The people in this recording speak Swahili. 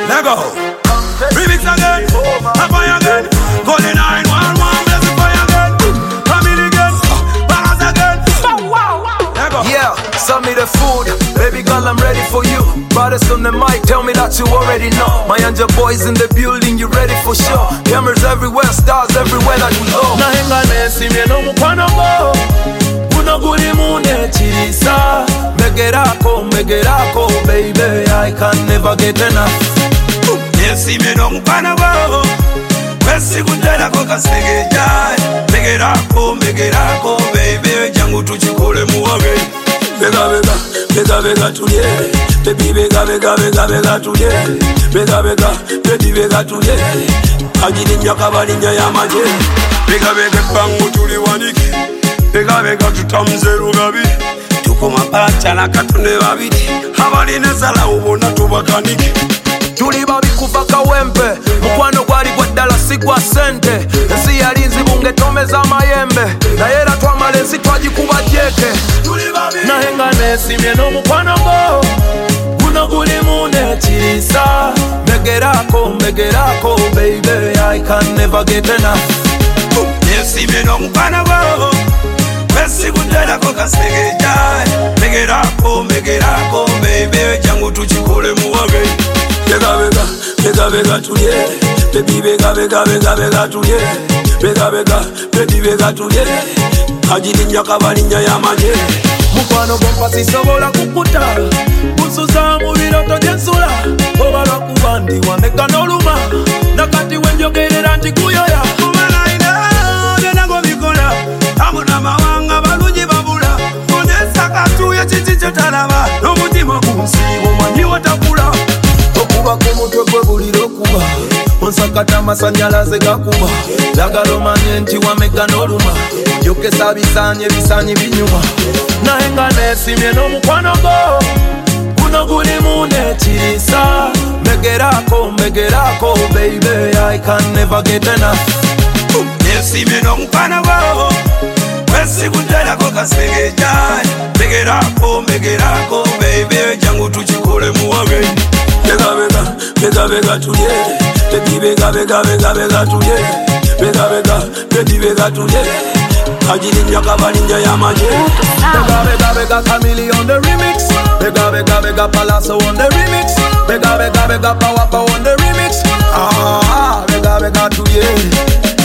Let go. Remix again, up again. Golden 911, bless the fire again. Family again, balance again. Let go. Yeah, send me the food, baby girl, I'm ready for you. Baddest on the mic, tell me that you already know. My and your boys in the building, you ready for sure. Cameras everywhere, stars everywhere that we go. Nahenga nesi mieno mukwano go Kuno guli mune chisa Megerako, baby, I can never get enough. Nesi mieno mukwano go Kwesi kutela kwa kasegeja. Megerako, baby, jangu tuchikule muwage. Bega tulye, baby bega tulye. Bega baby tulye. Ajininya kabalinya ya maje. Bega bangu tuliwaniki. Bega tutamze rugabi. Tuko mapacha na katune babidi. Habari nezala ubona tubakaniki. Tuli babi kuva kawempe. Mukwano gwali gwaddala sigwa sente. Ensi yalinzi bunge tomeza mayembe. Na yera twamalezi twagikuba jeke. Nahenga nesi mieno mukwano go Kuno guli mune chisa Megerako, baby, I can never get enough. Nesi mieno mukwano go Kwesi kutela kwa kasegeja. Megerako, baby, jangu tuchikule muwage. Bega tulye, baby bega tulye. Bega tulye. Ajininya kabalinya ya maje. Mukwano bompa sisobola kukuta Kusuza mubiroto jensula Obalwa kubandi wameka n'oluma Nakati wenjogerera nti kuyoya Kumalaina, byenago bikola. Amuna mawanga balungi babula. Konesa katuye chichiche talaba. N'omutima kunsibo mwanyi watakula. Okuba kumutwe gwe bulira okuba Onsakata amasanyalaze gakuba Jagala omanye nti wameka n'oluma Jokesa bisaanyi binyuma Nahenga nesimye n'omukwano go Kuno guli mune chisa Megerako, baby, I can never get enough. Nesi mieno mukwano go Kwesi kutela kwa kasegeja. Megerako, baby, jangu tuchikule muwage. Bega tulye, baby bega tulye. Bega tulye. Ajininya kabalinya ya maje. Bega Camille on the remix. Bega Palazzo on the remix. Bega Power on the remix. Bega tulye.